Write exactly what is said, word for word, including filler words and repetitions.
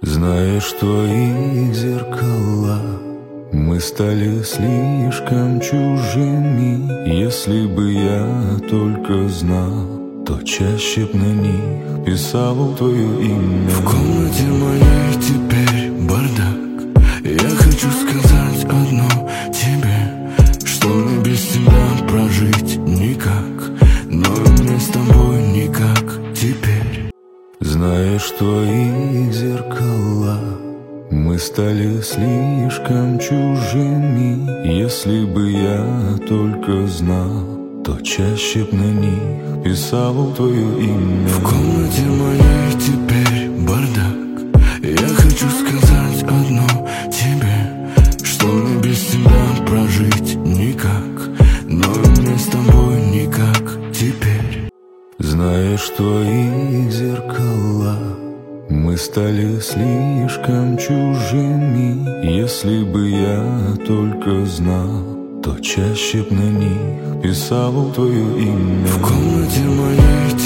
Знаешь, твои зеркала мы стали слишком чужими. Если бы я только знал, то чаще б на них писал твое имя. В комнате моей теперь бардак. Я хочу сказать одно тебе, что мне без тебя прожить никак, но мне с тобой никак теперь. Знаешь, твои зеркала мы стали слишком чужими. Если бы я только знал, то чаще б на них писал твое имя. В комнате моей теперь бардак. Я хочу сказать одно тебе, что мне без тебя прожить никак, но мне с тобой никак теперь. Знаешь, твои зеркала мы стали слишком чужими. Если бы я только знал, то чаще б на них писал твое имя. В комнате моей